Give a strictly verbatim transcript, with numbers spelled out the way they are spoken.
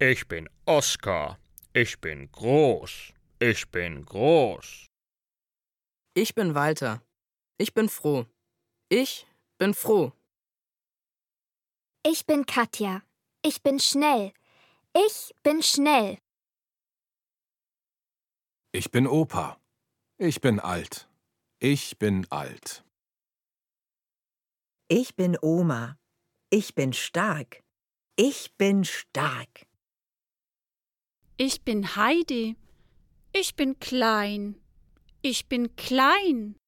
Ich bin Oskar. Ich bin groß. Ich bin groß. Ich bin Walter. Ich bin froh. Ich bin froh. Ich bin Katja. Ich bin schnell. Ich bin schnell. Ich bin Opa. Ich bin alt. Ich bin alt. Ich bin Oma. Ich bin stark. Ich bin stark. Ich bin Heidi. Ich bin klein. Ich bin klein.